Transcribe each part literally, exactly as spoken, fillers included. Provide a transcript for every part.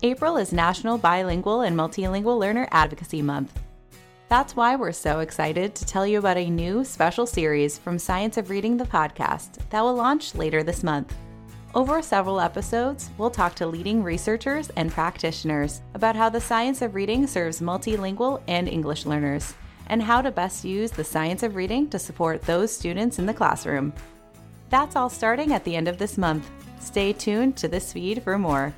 April is National Bilingual and Multilingual Learner Advocacy Month. That's why we're so excited to tell you about a new special series from Science of Reading, the podcast, that will launch later this month. Over several episodes, we'll talk to leading researchers and practitioners about how the science of reading serves multilingual and English learners, and how to best use the science of reading to support those students in the classroom. That's all starting at the end of this month. Stay tuned to this feed for more.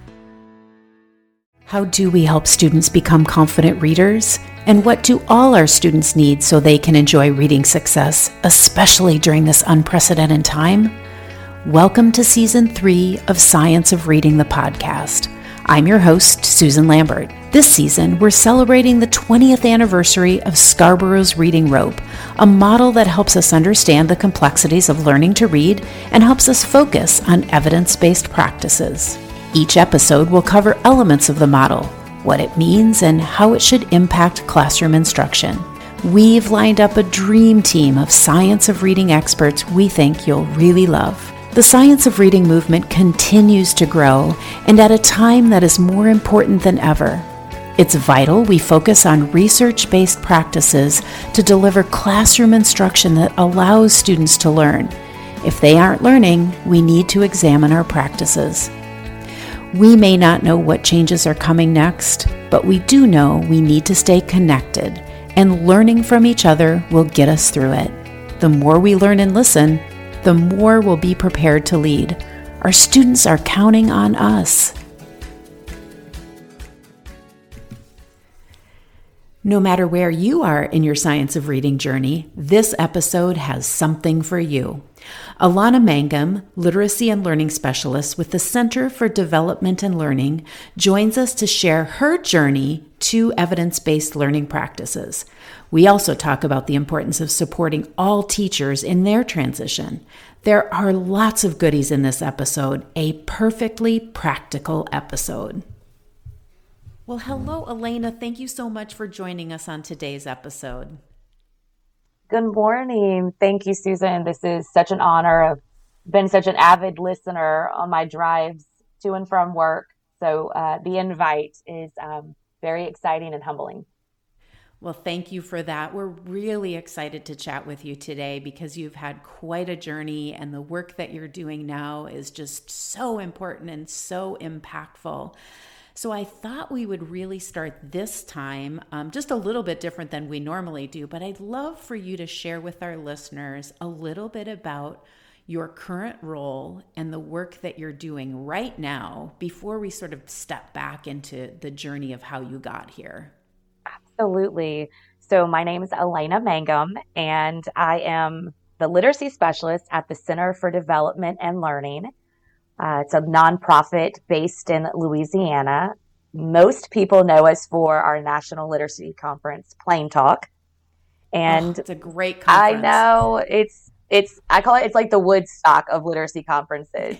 How do we help students become confident readers? And what do all our students need so they can enjoy reading success, especially during this unprecedented time? Welcome to Season three of Science of Reading, the podcast. I'm your host, Susan Lambert. This season, we're celebrating the twentieth anniversary of Scarborough's Reading Rope, a model that helps us understand the complexities of learning to read and helps us focus on evidence-based practices. Each episode will cover elements of the model, what it means, and how it should impact classroom instruction. We've lined up a dream team of Science of Reading experts we think you'll really love. The Science of Reading movement continues to grow, and at a time that is more important than ever. It's vital we focus on research-based practices to deliver classroom instruction that allows students to learn. If they aren't learning, we need to examine our practices. We may not know what changes are coming next, but we do know we need to stay connected, and learning from each other will get us through it. The more we learn and listen, the more we'll be prepared to lead. Our students are counting on us. No matter where you are in your Science of Reading journey, this episode has something for you. Alana Mangum, Literacy and Learning Specialist with the Center for Development and Learning, joins us to share her journey to evidence-based learning practices. We also talk about the importance of supporting all teachers in their transition. There are lots of goodies in this episode, a perfectly practical episode. Well, hello, Elena. Thank you so much for joining us on today's episode. Good morning. Thank you, Susan. This is such an honor. I've been such an avid listener on my drives to and from work. So uh, the invite is um, very exciting and humbling. Well, thank you for that. We're really excited to chat with you today because you've had quite a journey, and the work that you're doing now is just so important and so impactful. So I thought we would really start this time um, just a little bit different than we normally do, but I'd love for you to share with our listeners a little bit about your current role and the work that you're doing right now before we sort of step back into the journey of how you got here. Absolutely. So my name is Elena Mangum, and I am the literacy specialist at the Center for Development and Learning. Uh, it's a nonprofit based in Louisiana. Most people know us for our National Literacy Conference, Plain Talk. And oh, it's a great conference. I know it's, it's, I call it, it's like the Woodstock of literacy conferences.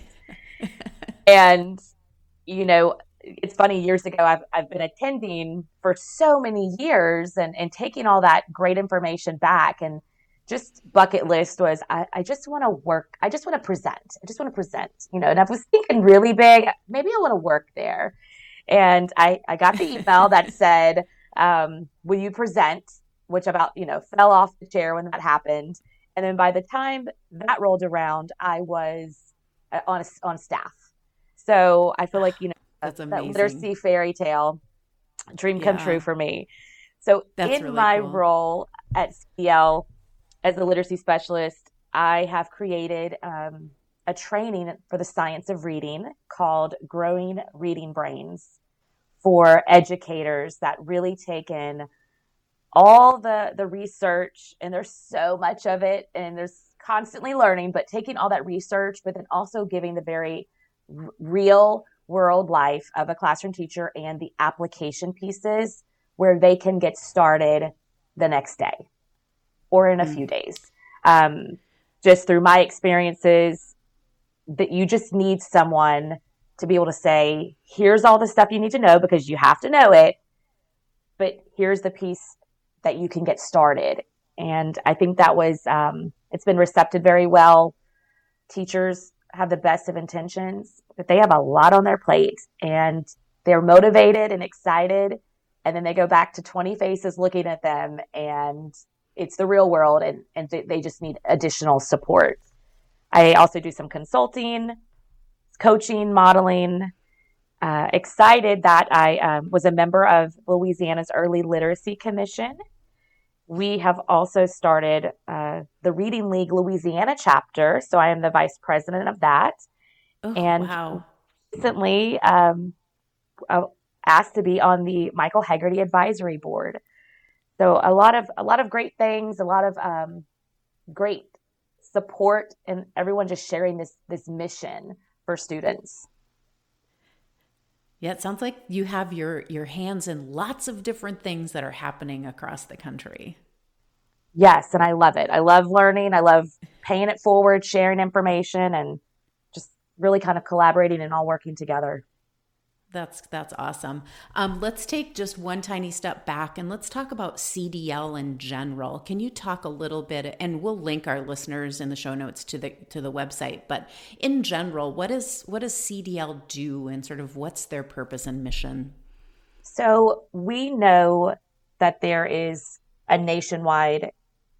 And, you know, it's funny, years ago, I've, I've been attending for so many years and, and taking all that great information back, and just bucket list was, I, I just want to work. I just want to present. I just want to present, you know, and I was thinking really big, maybe I want to work there. And I, I got the email that said, um, will you present, which about, you know, fell off the chair when that happened. And then by the time that rolled around, I was on, a, on staff. So I feel like, you know, That's that amazing. literacy fairy tale dream come Yeah. true for me. So That's in really my cool. role at C D L, as a literacy specialist, I have created um, a training for the science of reading called Growing Reading Brains for educators that really take in all the, the research, and there's so much of it, and there's constantly learning, but taking all that research, but then also giving the very r- real world life of a classroom teacher and the application pieces where they can get started the next day or in a mm. few days. Um, just through my experiences, that you just need someone to be able to say, here's all the stuff you need to know because you have to know it, but here's the piece that you can get started. And I think that was, um, it's been recepted very well. Teachers have the best of intentions, but they have a lot on their plate. And they're motivated and excited, and then they go back to twenty faces looking at them, and it's the real world, and, and they just need additional support. I also do some consulting, coaching, modeling. Uh, excited that I um, was a member of Louisiana's Early Literacy Commission. We have also started uh, the Reading League Louisiana chapter, so I am the vice president of that. Oh, and wow. recently um, uh, asked to be on the Michael Hegarty Advisory Board. So a lot of a lot of great things, a lot of um, great support, and everyone just sharing this this mission for students. Yeah, it sounds like you have your your hands in lots of different things that are happening across the country. Yes, and I love it. I love learning. I love paying it forward, sharing information, and just really kind of collaborating and all working together. That's that's awesome. Um, let's take just one tiny step back and let's talk about C D L in general. Can you talk a little bit, and we'll link our listeners in the show notes to the to the website, but in general, what is what does C D L do, and sort of what's their purpose and mission? So we know that there is a nationwide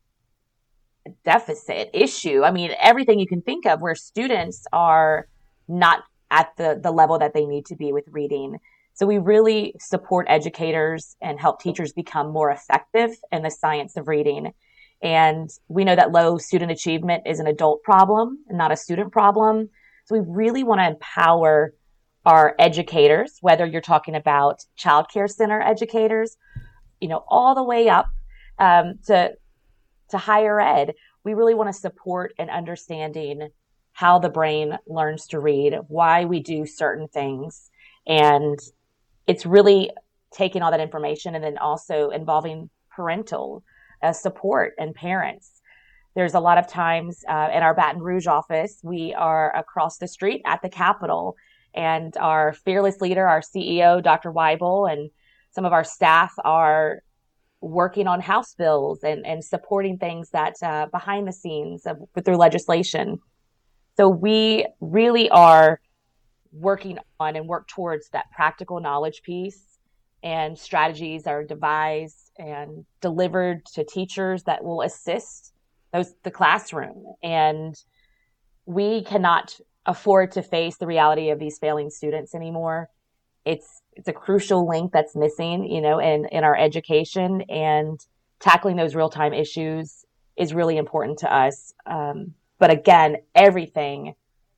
deficit issue. I mean, everything you can think of where students are not at the, the level that they need to be with reading. So we really support educators and help teachers become more effective in the science of reading. And we know that low student achievement is an adult problem and not a student problem. So we really want to empower our educators, whether you're talking about childcare center educators, you know, all the way up um, to, to higher ed. We really want to support an understanding how the brain learns to read, why we do certain things. And it's really taking all that information and then also involving parental uh, support and parents. There's a lot of times uh, in our Baton Rouge office, we are across the street at the Capitol, and our fearless leader, our C E O, Doctor Weibel, and some of our staff are working on House bills and, and supporting things that uh, behind the scenes of, through legislation. So we really are working on and work towards that practical knowledge piece, and strategies are devised and delivered to teachers that will assist those the classroom. And we cannot afford to face the reality of these failing students anymore. It's it's a crucial link that's missing, you know, in, in our education, and tackling those real-time issues is really important to us. Um, But again, everything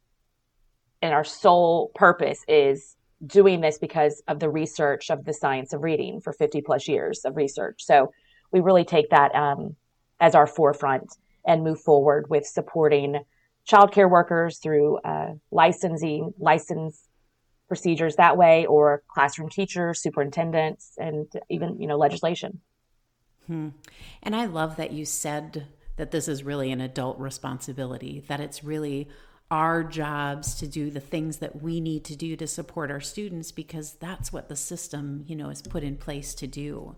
and our sole purpose is doing this because of the research of the science of reading for fifty plus years of research. So we really take that um, as our forefront and move forward with supporting childcare workers through uh, licensing, license procedures that way, or classroom teachers, superintendents, and even, you know, legislation. Hmm. And I love that you said that this is really an adult responsibility, that it's really our jobs to do the things that we need to do to support our students, because that's what the system, you know, is put in place to do.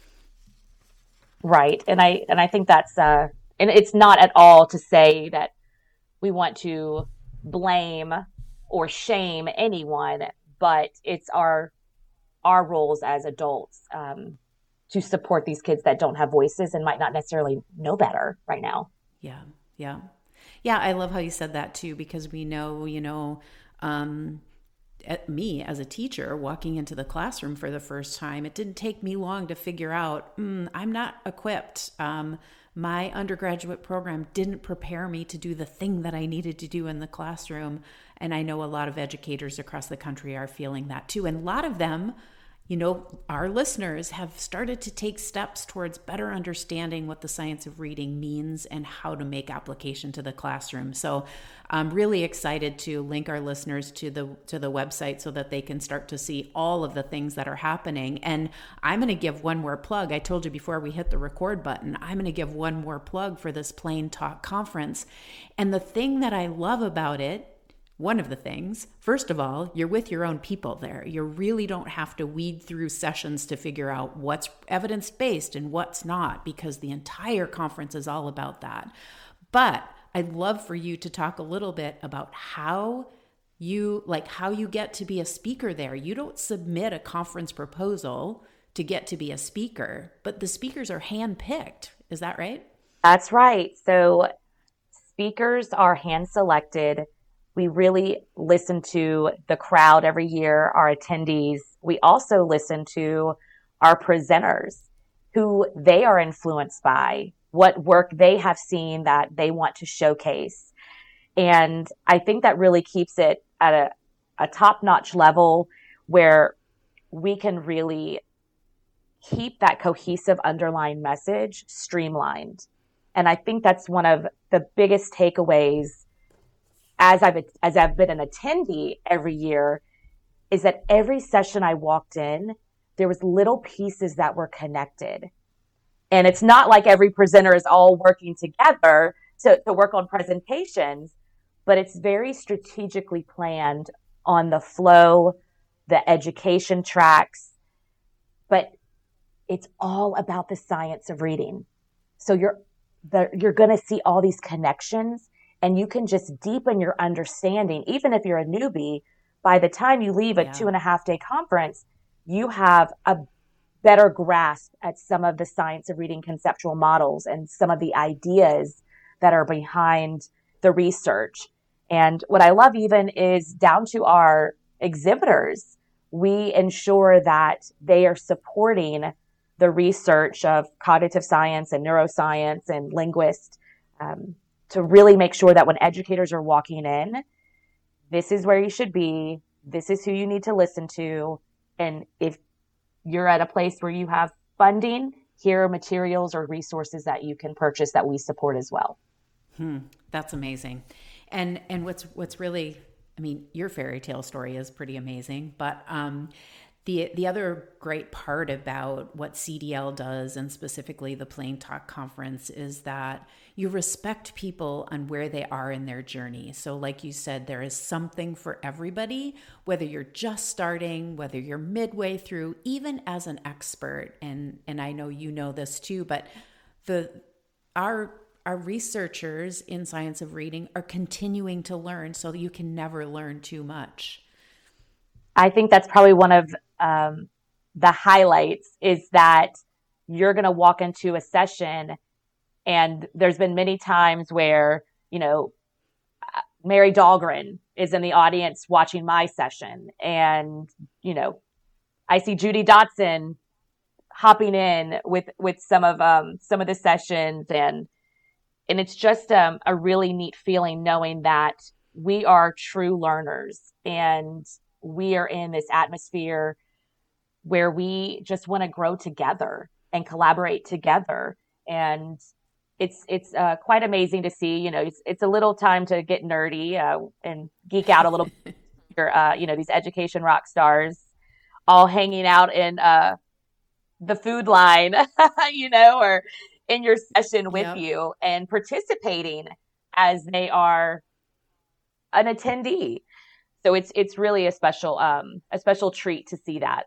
Right. And I, and I think that's, uh, and it's not at all to say that we want to blame or shame anyone, but it's our, our roles as adults, um, to support these kids that don't have voices and might not necessarily know better right now. Yeah. Yeah. Yeah. I love how you said that too, because we know, you know, um, at me as a teacher walking into the classroom for the first time, it didn't take me long to figure out, mm, I'm not equipped. Um, my undergraduate program didn't prepare me to do the thing that I needed to do in the classroom. And I know a lot of educators across the country are feeling that too. And a lot of them, you know, our listeners have started to take steps towards better understanding what the science of reading means and how to make application to the classroom. So I'm really excited to link our listeners to the to the website so that they can start to see all of the things that are happening. And I'm going to give one more plug. I told you before we hit the record button, I'm going to give one more plug for this Plain Talk Conference. And the thing that I love about it, one of the things, first of all, you're with your own people there. You really don't have to weed through sessions to figure out what's evidence-based and what's not, because the entire conference is all about that. But I'd love for you to talk a little bit about how you like how you get to be a speaker there. You don't submit a conference proposal to get to be a speaker, but the speakers are handpicked. Is that right? That's right. So speakers are hand selected. We really listen to the crowd every year, our attendees. We also listen to our presenters, who they are influenced by, what work they have seen that they want to showcase. And I think that really keeps it at a, a top-notch level where we can really keep that cohesive underlying message streamlined. And I think that's one of the biggest takeaways as I've as I've been an attendee every year, is that every session I walked in, there was little pieces that were connected. And it's not like every presenter is all working together to, to work on presentations, but it's very strategically planned on the flow, the education tracks, but it's all about the science of reading. So you're the, you're going to see all these connections, and you can just deepen your understanding. Even if you're a newbie, by the time you leave a yeah. two and a half day conference, you have a better grasp at some of the science of reading conceptual models and some of the ideas that are behind the research. And what I love even is down to our exhibitors, we ensure that they are supporting the research of cognitive science and neuroscience and linguists, um, to really make sure that when educators are walking in, this is where you should be, this is who you need to listen to. And if you're at a place where you have funding, here are materials or resources that you can purchase that we support as well. Hmm, that's amazing. And and what's what's really, I mean, your fairy tale story is pretty amazing, but um, the the other great part about what C D L does, and specifically the Plain Talk Conference, is that you respect people on where they are in their journey. So like you said, there is something for everybody, whether you're just starting, whether you're midway through, even as an expert. And and I know you know this too, but the our our researchers in science of reading are continuing to learn, so that you can never learn too much. I think that's probably one of um, the highlights, is that you're going to walk into a session, and there's been many times where, you know, Mary Dahlgren is in the audience watching my session, and, you know, I see Judy Dotson hopping in with, with some of, um, some of the sessions, and, and it's just um, a really neat feeling knowing that we are true learners, and we are in this atmosphere where we just want to grow together and collaborate together. And it's, it's uh, quite amazing to see, you know, it's, it's a little time to get nerdy uh, and geek out a little bit. Uh, you know, these education rock stars all hanging out in uh, the food line, you know, or in your session with yep. you, and participating as they are an attendee. So it's it's really a special um, a special treat to see that.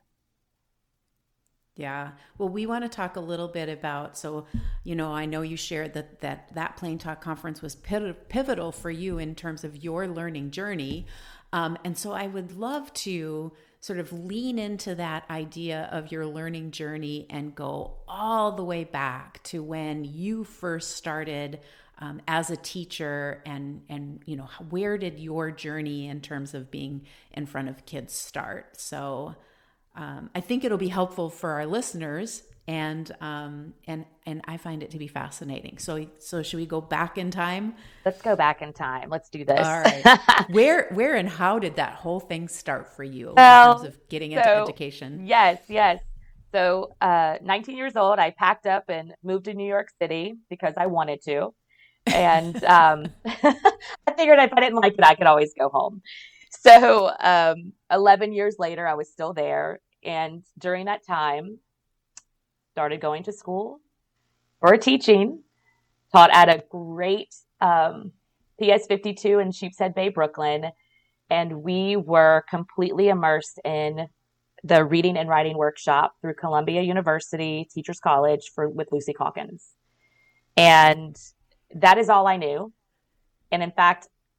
Yeah. Well, we want to talk a little bit about, so, you know, I know you shared that that, that Plain Talk Conference was pivotal for you in terms of your learning journey. Um, and so I would love to sort of lean into that idea of your learning journey and go all the way back to when you first started um, as a teacher, and, and, you know, where did your journey in terms of being in front of kids start? So Um, I think it'll be helpful for our listeners, and um, and and I find it to be fascinating. So so should we go back in time? Let's go back in time. Let's do this. All right. where where and how did that whole thing start for you well, in terms of getting into so, education? Yes, yes. So uh, nineteen years old, I packed up and moved to New York City because I wanted to, and um, I figured if I didn't like it, I could always go home. So um, eleven years later, I was still there. And during that time, started going to school for teaching, taught at a great um, P S fifty-two in Sheepshead Bay, Brooklyn. And we were completely immersed in the reading and writing workshop through Columbia University Teachers College for with Lucy Calkins. And that is all I knew. And in fact,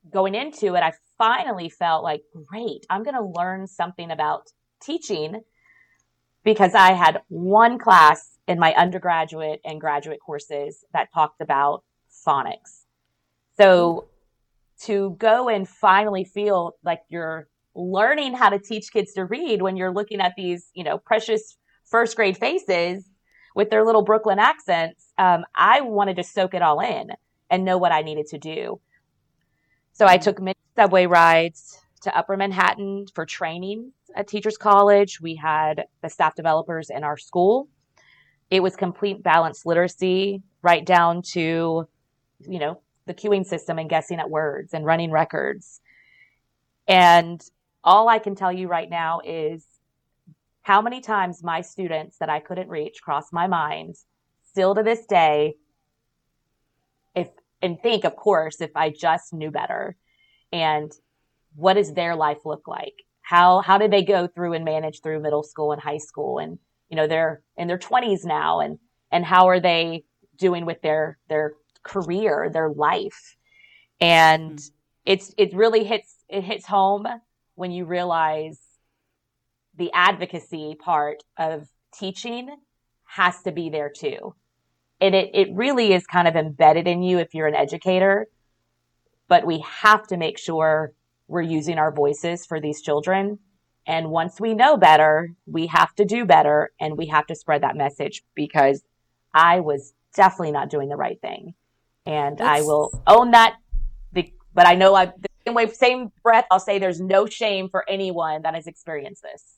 going into it, I finally felt like, great, I'm going to learn something about teaching, because I had one class in my undergraduate and graduate courses that talked about phonics. So to go and finally feel like you're learning how to teach kids to read when you're looking at these, you know, precious first grade faces with their little Brooklyn accents, um, I wanted to soak it all in and know what I needed to do. So I took many subway rides to Upper Manhattan for training at Teachers College. We had the staff developers in our school. It was complete balanced literacy, right down to, you know, the cueing system and guessing at words and running records. And all I can tell you right now is how many times my students that I couldn't reach crossed my mind, still to this day, if and think, of course, if I just knew better. And what does their life look like? How how did they go through and manage through middle school and high school? And, you know, they're in their twenties now. And, and how are they doing with their, their career, their life? And mm-hmm. it's, it really hits, it hits home when you realize the advocacy part of teaching has to be there too. And it, it really is kind of embedded in you if you're an educator, but we have to make sure we're using our voices for these children. And once we know better, we have to do better, and we have to spread that message, because I was definitely not doing the right thing. And That's... I will own that. But I know I, the same way, same breath, I'll say there's no shame for anyone that has experienced this.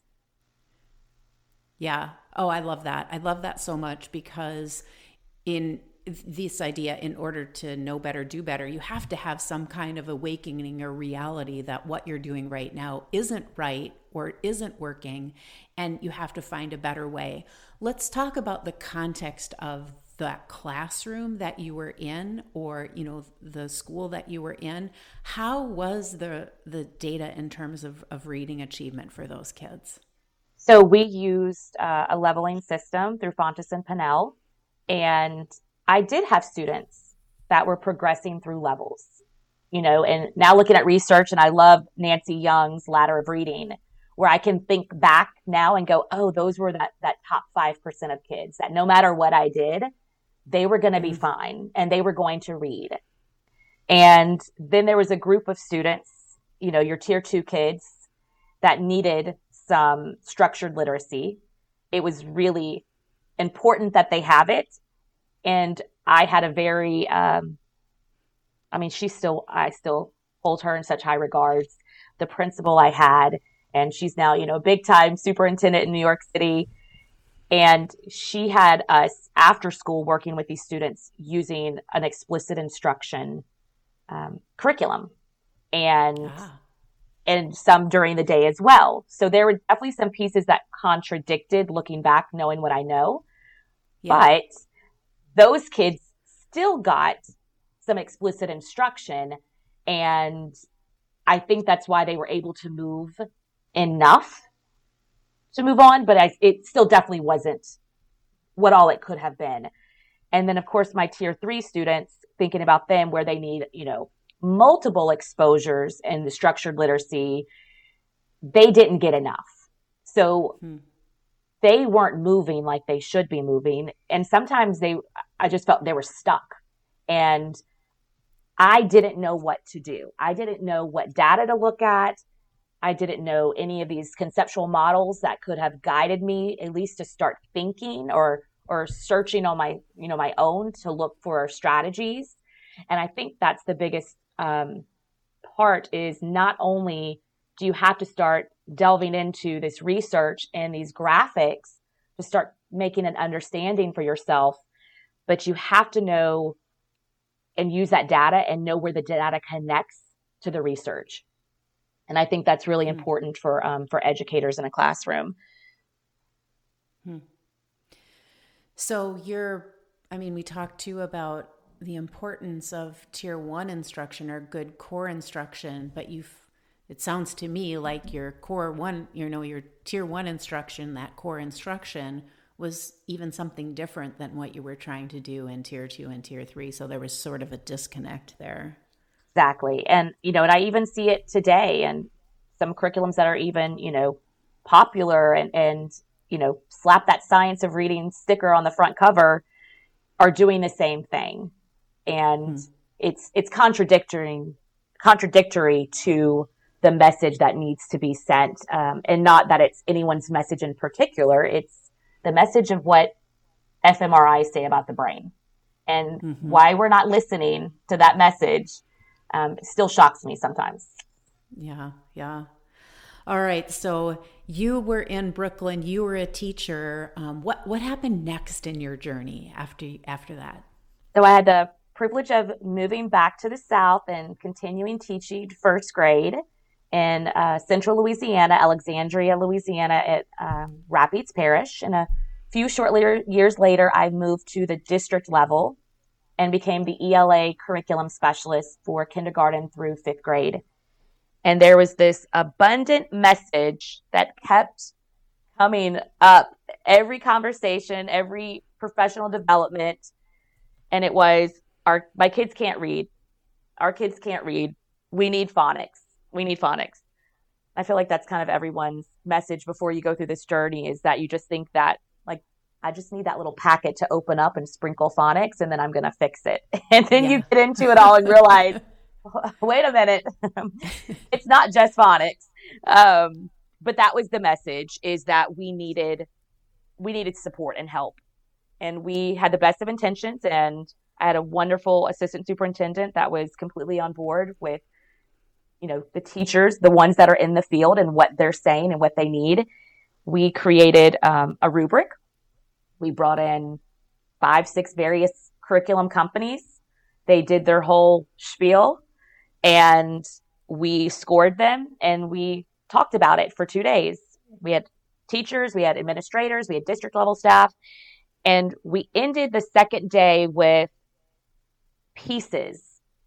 Yeah. Oh, I love that. I love that so much, because in this idea, in order to know better, do better, you have to have some kind of awakening or reality that what you're doing right now isn't right or isn't working, and you have to find a better way. Let's talk about the context of that classroom that you were in, or, you know, the school that you were in. How was the the data in terms of, of reading achievement for those kids? So we used uh, a leveling system through Fountas and Pinnell, and I did have students that were progressing through levels, you know, and now looking at research, and I love Nancy Young's ladder of reading, where I can think back now and go, oh, those were that, that top five percent of kids that no matter what I did, they were going to be fine and they were going to read. And then there was a group of students, you know, your tier two kids that needed some structured literacy. It was really important that they have it. And I had a very, um, I mean, she still, I still hold her in such high regards. The principal I had, and she's now, you know, big time superintendent in New York City. And she had us after school working with these students using an explicit instruction um, curriculum, and ah. and some during the day as well. So there were definitely some pieces that contradicted looking back, knowing what I know. Yeah. But those kids still got some explicit instruction. And I think that's why they were able to move enough to move on. But I, it still definitely wasn't what all it could have been. And then, of course, my tier three students, thinking about them where they need, you know, multiple exposures in the structured literacy, they didn't get enough. So hmm. they weren't moving like they should be moving. And sometimes they, I just felt they were stuck. And I didn't know what to do. I didn't know what data to look at. I didn't know any of these conceptual models that could have guided me at least to start thinking or or searching on my, you know, my own to look for strategies. And I think that's the biggest um, part is not only do you have to start delving into this research and these graphics to start making an understanding for yourself, but you have to know and use that data and know where the data connects to the research. And I think that's really mm-hmm. important for um, for educators in a classroom. Hmm. So you're, I mean, we talked too about the importance of tier one instruction or good core instruction, but you've, it sounds to me like your core one, you know, your tier one instruction, that core instruction was even something different than what you were trying to do in tier two and tier three. So there was sort of a disconnect there. Exactly. And, you know, and I even see it today, and some curriculums that are even, you know, popular and, and, you know, slap that science of reading sticker on the front cover are doing the same thing. And hmm. it's, it's contradictory, contradictory to the message that needs to be sent. Um, and not that it's anyone's message in particular. It's the message of what fMRIs say about the brain, and mm-hmm. why we're not listening to that message. Um, it still shocks me sometimes. Yeah. Yeah. All right. So you were in Brooklyn, you were a teacher. Um, what, what happened next in your journey after, after that? So I had the privilege of moving back to the South and continuing teaching first grade in uh, Central Louisiana, Alexandria, Louisiana at um, Rapides Parish. And a few short later, years later, I moved to the district level and became the E L A curriculum specialist for kindergarten through fifth grade. And there was this abundant message that kept coming up every conversation, every professional development. And it was, our my kids can't read. Our kids can't read. We need phonics. We need phonics. I feel like that's kind of everyone's message before you go through this journey, is that you just think that, like, I just need that little packet to open up and sprinkle phonics, and then I'm going to fix it. And then yeah. you get into it all and realize, wait a minute, it's not just phonics. Um, but that was the message, is that we needed, we needed support and help. And we had the best of intentions, and I had a wonderful assistant superintendent that was completely on board with, you know, the teachers, the ones that are in the field and what they're saying and what they need. We created um, a rubric. We brought in five, six various curriculum companies. They did their whole spiel, and we scored them, and we talked about it for two days. We had teachers, we had administrators, we had district level staff, and we ended the second day with pieces.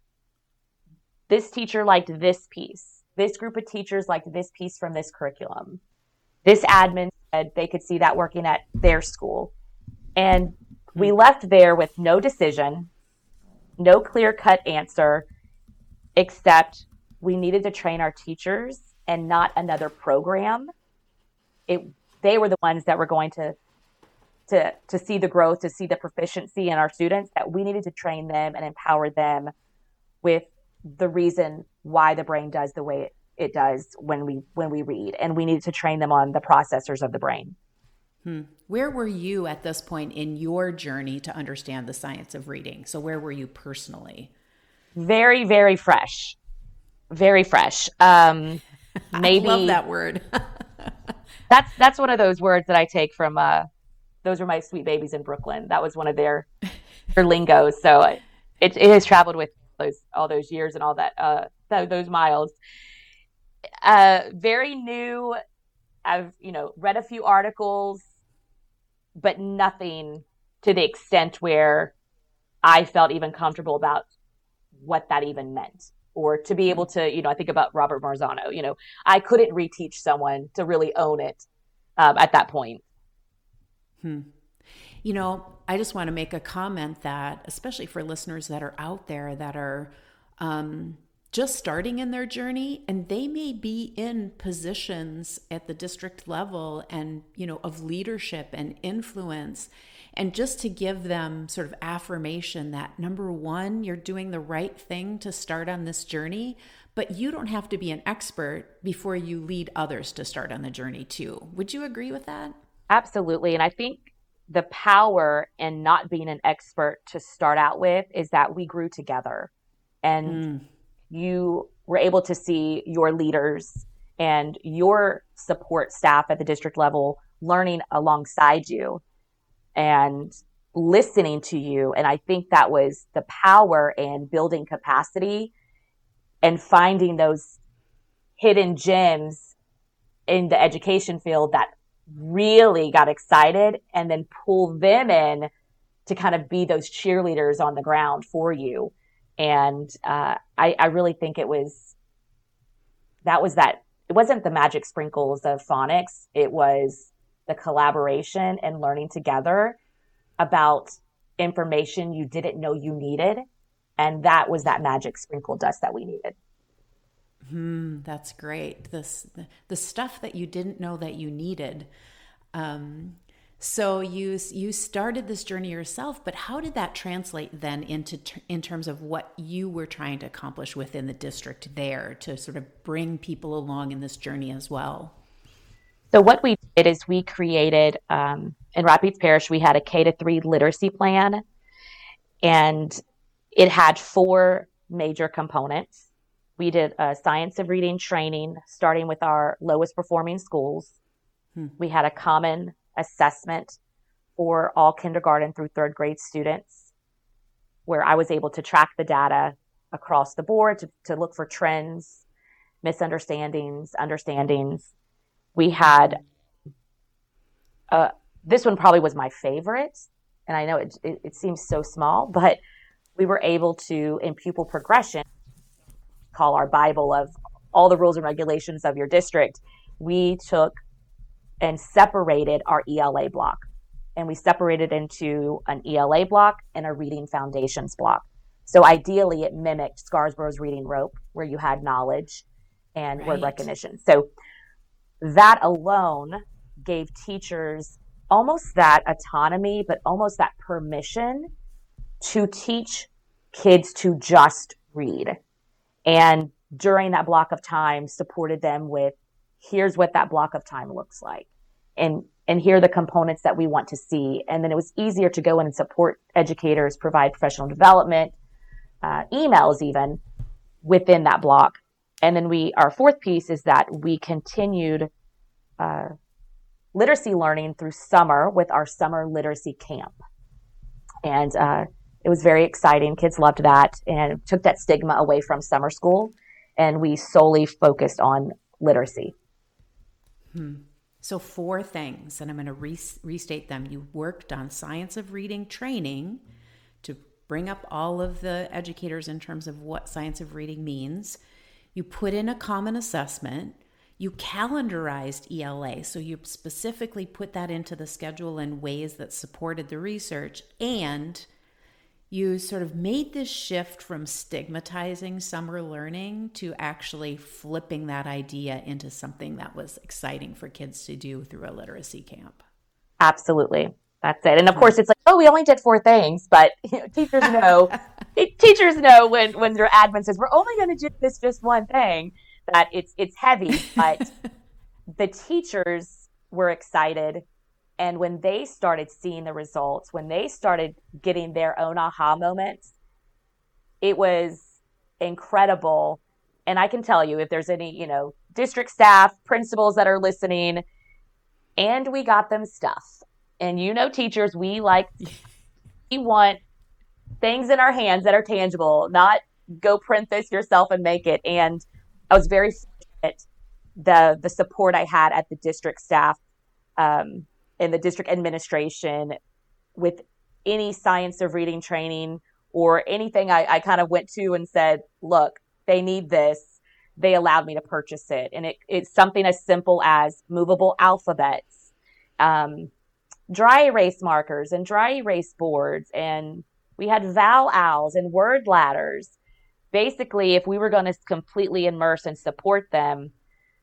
This teacher liked this piece. This group of teachers liked this piece from this curriculum. This admin said they could see that working at their school. And we left there with no decision, no clear-cut answer, except we needed to train our teachers and not another program. It, they were the ones that were going to, to, to see the growth, to see the proficiency in our students, that we needed to train them and empower them with the reason why the brain does the way it, it does when we when we read. And we needed to train them on the processors of the brain. Hmm. Where were you at this point in your journey to understand the science of reading? So where were you personally? Very, very fresh. Very fresh. Um, maybe I love that word. that's that's one of those words that I take from, uh, those were my sweet babies in Brooklyn. That was one of their, their lingos. So it, it has traveled with those all those years and all that, uh, th- those miles. Uh, very new. I've, you know, read a few articles, but nothing to the extent where I felt even comfortable about what that even meant, or to be able to, you know, I think about Robert Marzano, you know, I couldn't reteach someone to really own it um, at that point. Hmm. You know, I just want to make a comment that, especially for listeners that are out there that are um, just starting in their journey, and they may be in positions at the district level and, you know, of leadership and influence. And just to give them sort of affirmation that, number one, you're doing the right thing to start on this journey, but you don't have to be an expert before you lead others to start on the journey too. Would you agree with that? Absolutely. And I think the power in not being an expert to start out with is that we grew together, and mm. you were able to see your leaders and your support staff at the district level learning alongside you and listening to you. And I think that was the power in building capacity and finding those hidden gems in the education field that really got excited, and then pull them in to kind of be those cheerleaders on the ground for you. And uh, I, I really think it was, that was that, it wasn't the magic sprinkles of phonics. It was the collaboration and learning together about information you didn't know you needed, And that was that magic sprinkle dust that we needed. Hmm, that's great. This the, the stuff that you didn't know that you needed. Um, so you you started this journey yourself, but how did that translate then into in terms of what you were trying to accomplish within the district there to sort of bring people along in this journey as well? So what we did is we created um, in Rapides Parish, we had a K to three literacy plan, and it had four major components. We did a science of reading training, starting with our lowest performing schools. Hmm. We had a common assessment for all kindergarten through third grade students, where I was able to track the data across the board to, to look for trends, misunderstandings, understandings. We had, uh, this one probably was my favorite, and I know it, it, it seems so small, but we were able to, in pupil progression, call our Bible of all the rules and regulations of your district, we took and separated our E L A block. And we separated into an E L A block and a reading foundations block. So ideally, it mimicked Scarsborough's reading rope, where you had knowledge and right. word recognition. So that alone gave teachers almost that autonomy, but almost that permission to teach kids to just read. And during that block of time, supported them with, here's what that block of time looks like. And, and here are the components that we want to see. And then it was easier to go in and support educators, provide professional development, uh, emails even within that block. And then we, our fourth piece is that we continued uh, literacy learning through summer with our summer literacy camp. And uh, it was very exciting. Kids loved that and took that stigma away from summer school. And we solely focused on literacy. Hmm. So four things, and I'm going to re- restate them. You worked on science of reading training to bring up all of the educators in terms of what science of reading means. You put in a common assessment. You calendarized E L A. So you specifically put that into the schedule in ways that supported the research, and you sort of made this shift from stigmatizing summer learning to actually flipping that idea into something that was exciting for kids to do through a literacy camp. Absolutely. That's it. And of course, it's like, oh, we only did four things, but you know, teachers know, teachers know when, when their admin says, we're only going to do this just one thing, that it's, it's heavy, but the teachers were excited. And when they started seeing the results, when they started getting their own aha moments, it was incredible. And I can tell you, if there's any, you know, district staff, principals that are listening, and we got them stuff. And you know, teachers, we like, we want things in our hands that are tangible, not go print this yourself and make it. And I was very fortunate the the support I had at the district staff, um, and the district administration with any science of reading training or anything I, I kind of went to and said, look, they need this. They allowed me to purchase it. And it, it's something as simple as movable alphabets, um, dry erase markers and dry erase boards. And we had vowel owls and word ladders. Basically, if we were going to completely immerse and support them,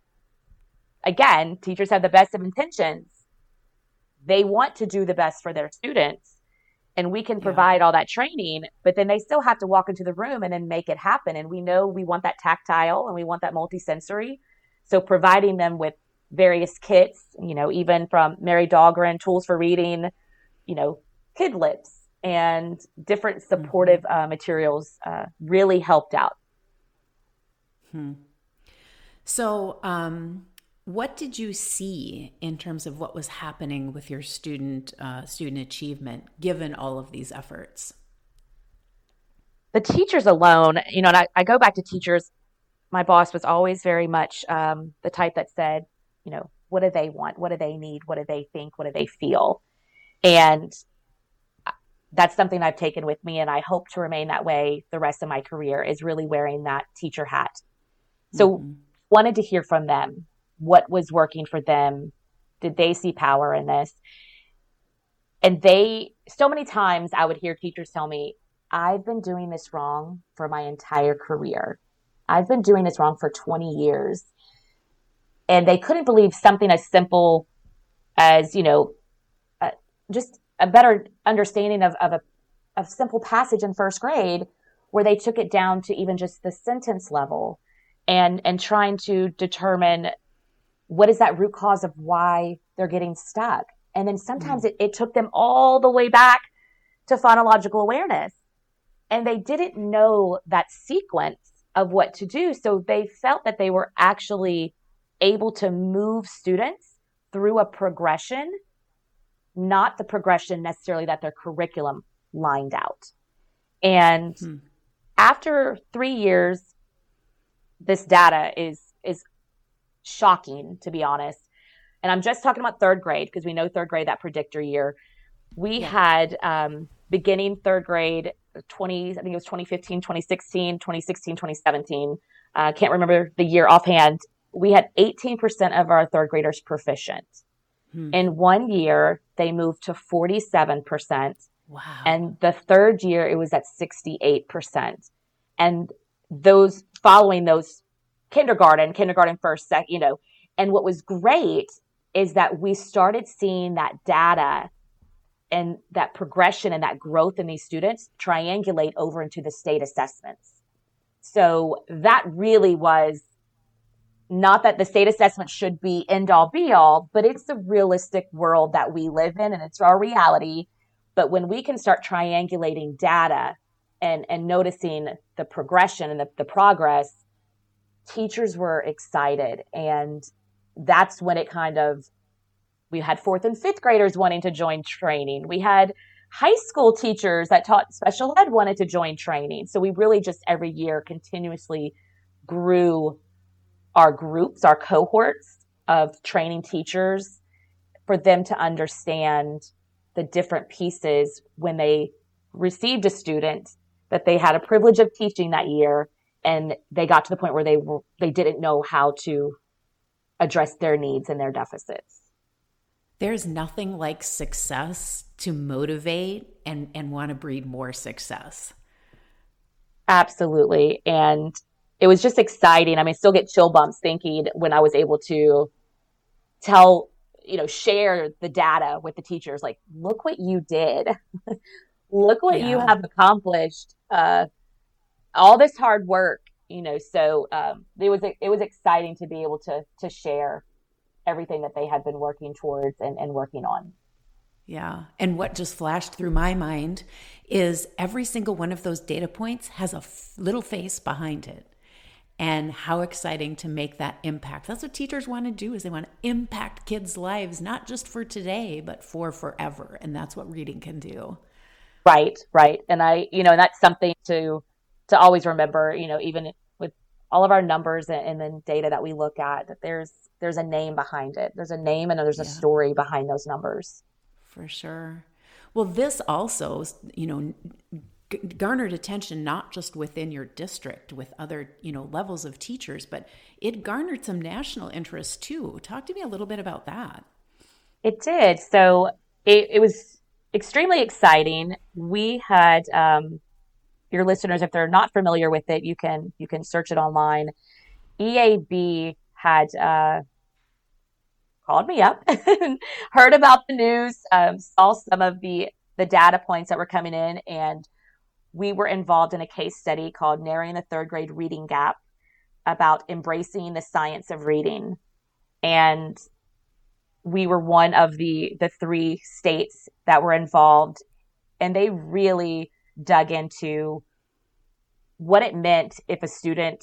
again, teachers have the best of intentions. They want to do the best for their students, and we can provide yeah. all that training, but then they still have to walk into the room and then make it happen. And we know we want that tactile and we want that multisensory. So providing them with various kits, you know, even from Mary Dahlgren, Tools for Reading, you know, Kidlips and different supportive mm-hmm. uh, materials uh, really helped out. Hmm. So, um, what did you see in terms of what was happening with your student uh, student achievement, given all of these efforts? The teachers alone, you know, and I, I go back to teachers. My boss was always very much um, the type that said, you know, what do they want? What do they need? What do they think? What do they feel? And that's something I've taken with me, and I hope to remain that way the rest of my career, is really wearing that teacher hat. So mm-hmm. wanted to hear from them. What was working for them? Did they see power in this? And they, so many times I would hear teachers tell me, I've been doing this wrong for my entire career. I've been doing this wrong for twenty years. And they couldn't believe something as simple as, you know, uh, just a better understanding of, of a of simple passage in first grade, where they took it down to even just the sentence level and, and trying to determine what is that root cause of why they're getting stuck. And then sometimes mm. it, it took them all the way back to phonological awareness. And they didn't know that sequence of what to do. So they felt that they were actually able to move students through a progression, not the progression necessarily that their curriculum lined out. And hmm. after three years, this data is is shocking, to be honest. And I'm just talking about third grade, because we know third grade, that predictor year. We yeah. had um, beginning third grade, twenty, I think it was twenty fifteen, twenty sixteen, twenty sixteen, twenty seventeen. I uh, can't remember the year offhand. We had eighteen percent of our third graders proficient. Hmm. In one year, they moved to forty-seven percent. Wow. And the third year, it was at sixty-eight percent. And those following those kindergarten, kindergarten first, sec, you know, and what was great is that we started seeing that data and that progression and that growth in these students triangulate over into the state assessments. So that really was not that the state assessment should be end all be all, but it's the realistic world that we live in, and it's our reality. But when we can start triangulating data and, and noticing the progression and the, the progress, teachers were excited. And that's when it kind of, we had fourth and fifth graders wanting to join training. We had high school teachers that taught special ed wanted to join training. So we really just every year continuously grew our groups, our cohorts of training teachers, for them to understand the different pieces when they received a student that they had a privilege of teaching that year, and they got to the point where they were, they didn't know how to address their needs and their deficits. There's nothing like success to motivate and, and want to breed more success. Absolutely. And it was just exciting. I mean, I still get chill bumps thinking when I was able to tell, you know, share the data with the teachers, like, look what you did. Look what yeah. you have accomplished. Uh, all this hard work, you know, so um, it was, it was exciting to be able to, to share everything that they had been working towards and, and working on. Yeah. And what just flashed through my mind is every single one of those data points has a f- little face behind it. And how exciting to make that impact. That's what teachers want to do, is they want to impact kids' lives, not just for today, but for forever. And that's what reading can do. Right, right. And I, you know, and that's something to, to always remember, you know, even with all of our numbers and, and then data that we look at, that there's, there's a name behind it. There's a name and there's a yeah. story behind those numbers. For sure. Well, this also, you know, garnered attention not just within your district with other, you know, levels of teachers, but it garnered some national interest too. Talk to me a little bit about that. It did. So it, it was extremely exciting. We had um, your listeners, if they're not familiar with it, you can you can search it online. E A B had uh, called me up, heard about the news, um, saw some of the the data points that were coming in, and we were involved in a case study called Narrowing the Third Grade Reading Gap about embracing the science of reading. And we were one of the, the three states that were involved. And they really dug into what it meant if a student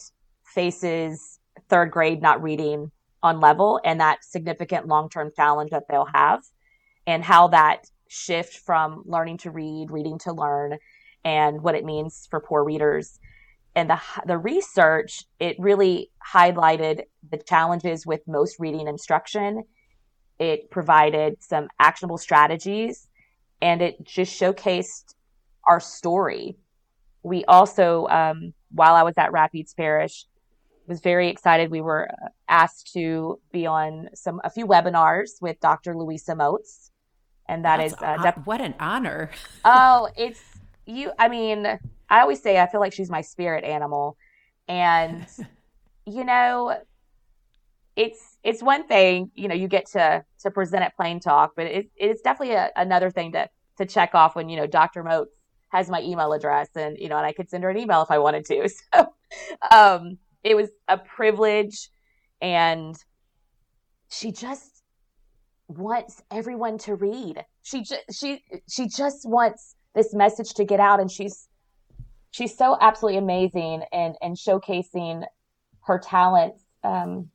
faces third grade not reading on level and that significant long-term challenge that they'll have, and how that shift from learning to read, reading to learn, and what it means for poor readers. And the the research, it really highlighted the challenges with most reading instruction. It provided some actionable strategies, and it just showcased our story. We also, um, while I was at Rapides Parish, was very excited. We were asked to be on some a few webinars with Doctor Louisa Moats, and that That's is uh, a, def- what an honor. oh, it's you, I mean, I always say I feel like she's my spirit animal. And, you know, it's it's one thing, you know, you get to to present at Plain Talk, but it, it's definitely a, another thing to to check off when, you know, Doctor Moats has my email address and, you know, and I could send her an email if I wanted to. So um, it was a privilege, and she just wants everyone to read. She just she she just wants this message to get out, and she's she's so absolutely amazing and and showcasing her talents um,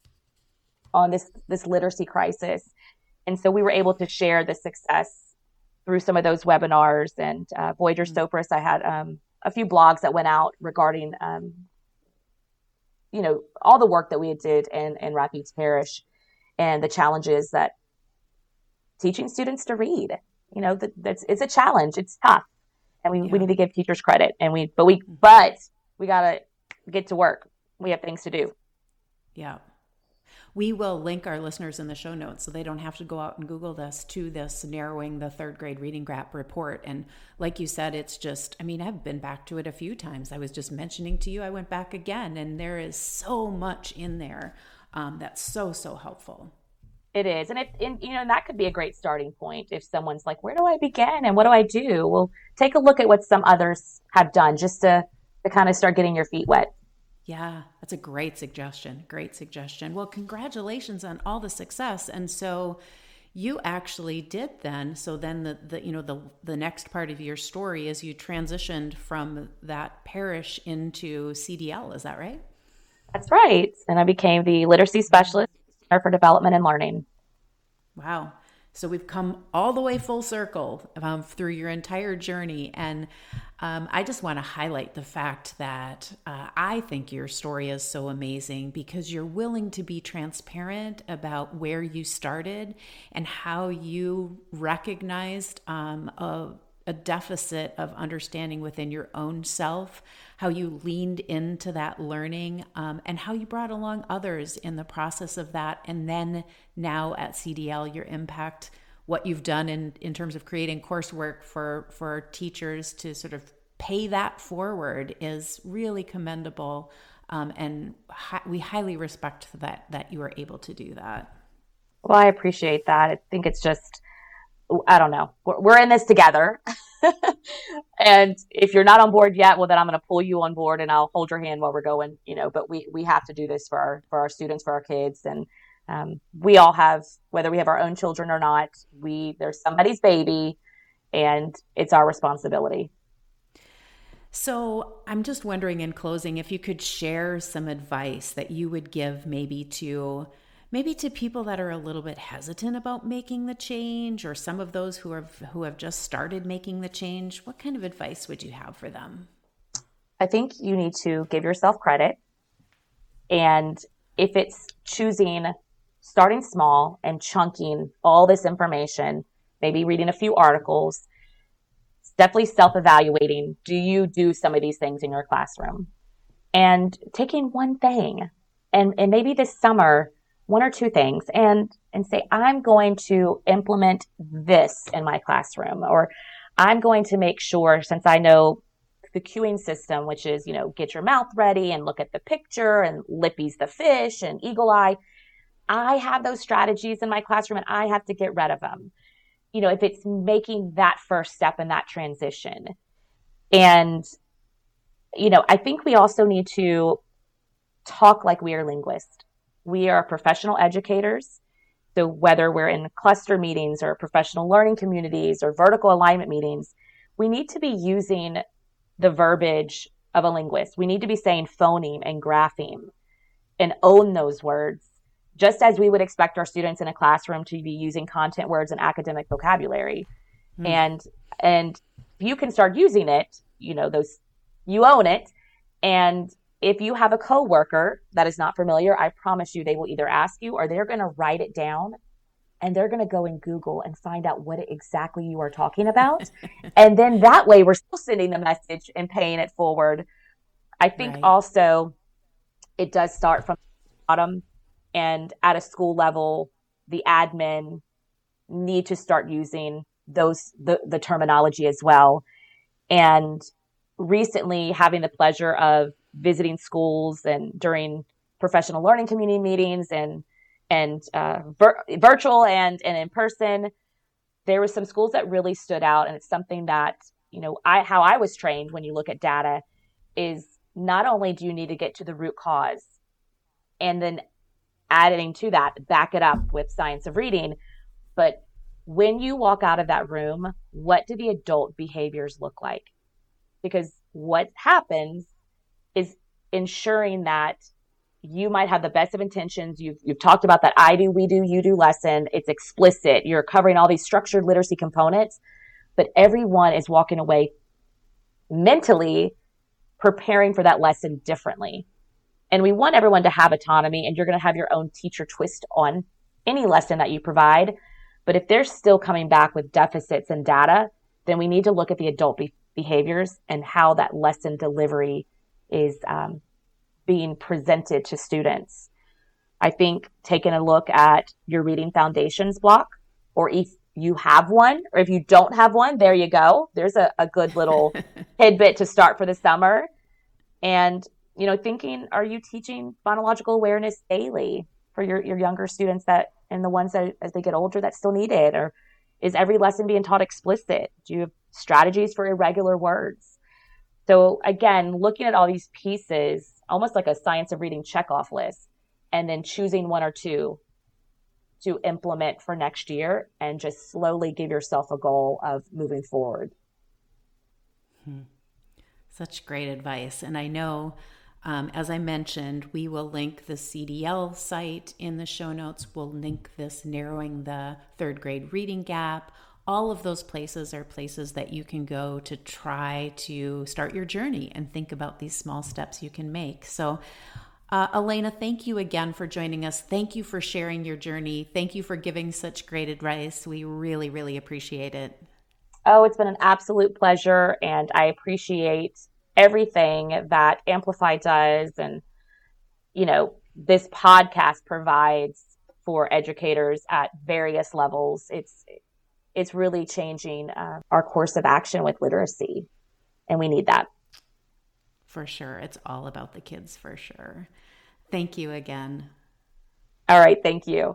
on this this literacy crisis. And so we were able to share the success through some of those webinars. And uh, Voyager mm-hmm. Sopris, I had um, a few blogs that went out regarding, um, you know, all the work that we did in, in Rapides Parish and the challenges that teaching students to read. You know, that, that's it's a challenge. It's tough, and we, yeah. we need to give teachers credit. And we, but we, but we gotta get to work. We have things to do. Yeah. We will link our listeners in the show notes so they don't have to go out and Google this to this narrowing the third grade reading gap report. And like you said, it's just, I mean, I've been back to it a few times. I was just mentioning to you, I went back again, and there is so much in there um, that's so, so helpful. It is. And, it, and, you know, and that could be a great starting point if someone's like, where do I begin and what do I do? Well, take a look at what some others have done just to, to kind of start getting your feet wet. Yeah, that's a great suggestion. Great suggestion. Well, congratulations on all the success. And so you actually did then. So then the, the you know, the, the next part of your story is you transitioned from that parish into C D L. Is that right? That's right. And I became the literacy specialist for development and learning. Wow. So we've come all the way full circle um, through your entire journey. And um, I just want to highlight the fact that uh, I think your story is so amazing because you're willing to be transparent about where you started and how you recognized um, a, a deficit of understanding within your own self, how you leaned into that learning, um, and how you brought along others in the process of that. And then now at C D L, your impact, what you've done in, in terms of creating coursework for, for teachers to sort of pay that forward is really commendable. Um, and hi- we highly respect that, that you are able to do that. Well, I appreciate that. I think it's just, I don't know, we're, we're in this together. And if you're not on board yet, well, then I'm going to pull you on board and I'll hold your hand while we're going, you know, but we, we have to do this for our, for our students, for our kids. And um, we all have, whether we have our own children or not, we, there's somebody's baby and it's our responsibility. So I'm just wondering in closing, if you could share some advice that you would give maybe to maybe to people that are a little bit hesitant about making the change, or some of those who have who have just started making the change. What kind of advice would you have for them? I think you need to give yourself credit. And if it's choosing, starting small and chunking all this information, maybe reading a few articles, it's definitely self-evaluating. Do you do some of these things in your classroom? And taking one thing, and, and maybe this summer, one or two things, and, and say, I'm going to implement this in my classroom, or I'm going to make sure, since I know the cueing system, which is, you know, get your mouth ready and look at the picture, and Lippy's the fish and Eagle Eye. I have those strategies in my classroom and I have to get rid of them. You know, if it's making that first step in that transition. And, you know, I think we also need to talk like we are linguists. We are professional educators. So whether we're in cluster meetings or professional learning communities or vertical alignment meetings, we need to be using the verbiage of a linguist. We need to be saying phoneme and grapheme and own those words, just as we would expect our students in a classroom to be using content words and academic vocabulary. Mm. And, and you can start using it, you know, those, you own it. And if you have a coworker that is not familiar, I promise you they will either ask you or they're going to write it down, and they're going to go and Google and find out what exactly you are talking about. And then that way we're still sending the message and paying it forward. I think right. Also it does start from the bottom, and at a school level, the admin need to start using those, the, the terminology as well. And recently having the pleasure of visiting schools and during professional learning community meetings and and uh, vir- virtual and, and in person, there were some schools that really stood out. And it's something that, you know, I how I was trained when you look at data is not only do you need to get to the root cause and then adding to that, back it up with science of reading, but when you walk out of that room, what do the adult behaviors look like? Because what happens is ensuring that you might have the best of intentions. You've, you've talked about that I do, we do, you do lesson. It's explicit. You're covering all these structured literacy components, but everyone is walking away mentally preparing for that lesson differently. And we want everyone to have autonomy, and you're going to have your own teacher twist on any lesson that you provide. But if they're still coming back with deficits in data, then we need to look at the adult be- behaviors and how that lesson delivery is um, being presented to students. I think taking a look at your reading foundations block, or if you have one, or if you don't have one, there you go. There's a, a good little tidbit to start for the summer. And, you know, thinking, are you teaching phonological awareness daily for your, your younger students that, and the ones that as they get older that still need it? Or is every lesson being taught explicit? Do you have strategies for irregular words? So again, looking at all these pieces, almost like a science of reading checkoff list, and then choosing one or two to implement for next year and just slowly give yourself a goal of moving forward. Hmm. Such great advice. And I know, um, as I mentioned, we will link the C D L site in the show notes. We'll link this Narrowing the Third Grade Reading Gap. All of those places are places that you can go to try to start your journey and think about these small steps you can make. So, uh, Elena, thank you again for joining us. Thank you for sharing your journey. Thank you for giving such great advice. We really, really appreciate it. Oh, it's been an absolute pleasure, and I appreciate everything that Amplify does, and, you know, this podcast provides for educators at various levels. It's it's really changing uh, our course of action with literacy, and we need that. For sure. It's all about the kids, for sure. Thank you again. All right. Thank you.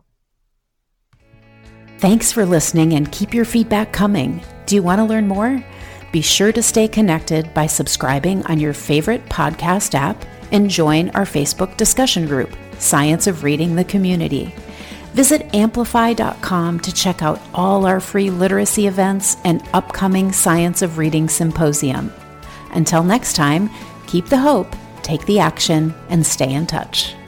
Thanks for listening, and keep your feedback coming. Do you want to learn more? Be sure to stay connected by subscribing on your favorite podcast app and join our Facebook discussion group, Science of Reading the Community. Visit amplify dot com to check out all our free literacy events and upcoming Science of Reading Symposium. Until next time, keep the hope, take the action, and stay in touch.